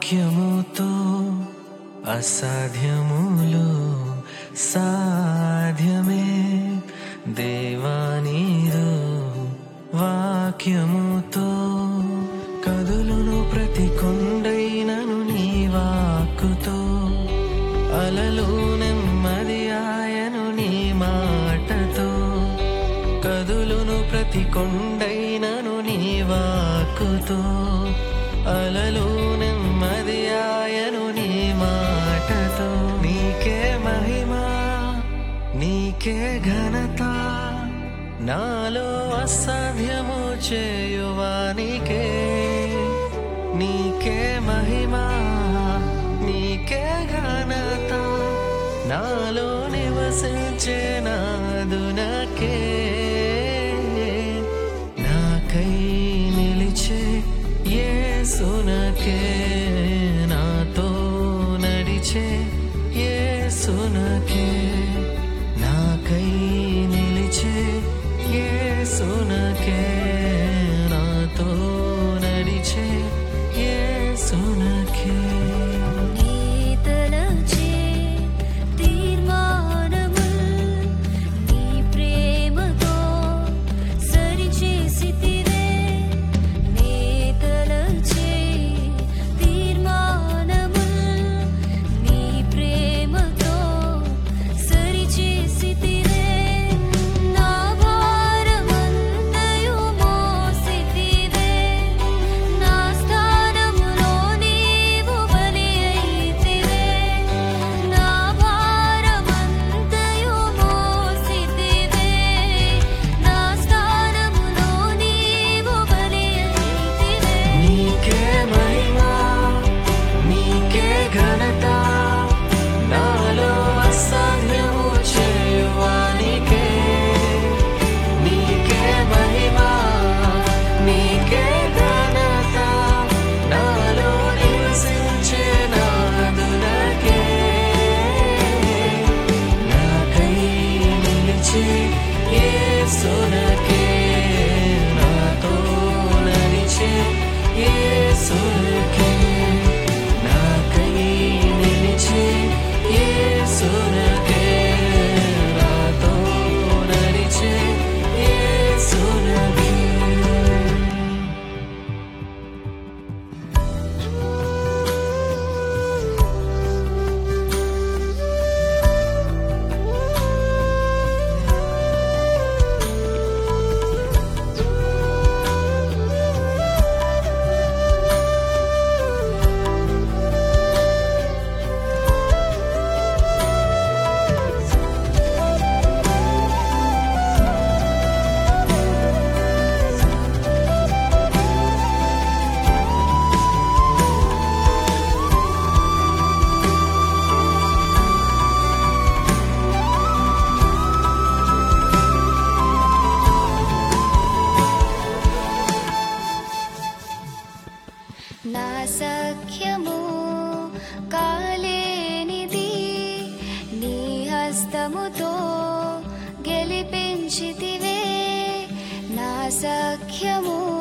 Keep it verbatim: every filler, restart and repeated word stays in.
వాక్యముతో అసాధ్యములు సాధ్యమే. దేవానీదు వాక్యముతో కదులును ప్రతి కొండైనను నీ వాక్కుతో. అలలు నెమ్మది ఆయను నీ మాటతో. కదులును ప్రతి కొండైనను నీ వాక్కుతో. అలలు నెమ్మది ఆయను నీ మాటతో. నీకే మహిమ నీకే ఘనత నాలో అసాధ్యము చేయువానికే. నీకే మహిమ నీకే ఘనత నాలో నివసించే నాదునకే. నాకై నిలిచే యేసునకే, నాతో నడిచే యేసునకే. నాకై నిలిచే యేసునకే, నాతో నడిచే యేసునకే. యేసునకే, నాతో నడిచే యేసునకే. నాకై నిలిచే యేసునకే, నాతో నడిచే యేసునకే. నా సఖ్యము కాలేనిది నీ హస్తముతో గెలిపించితివే. నా సఖ్యము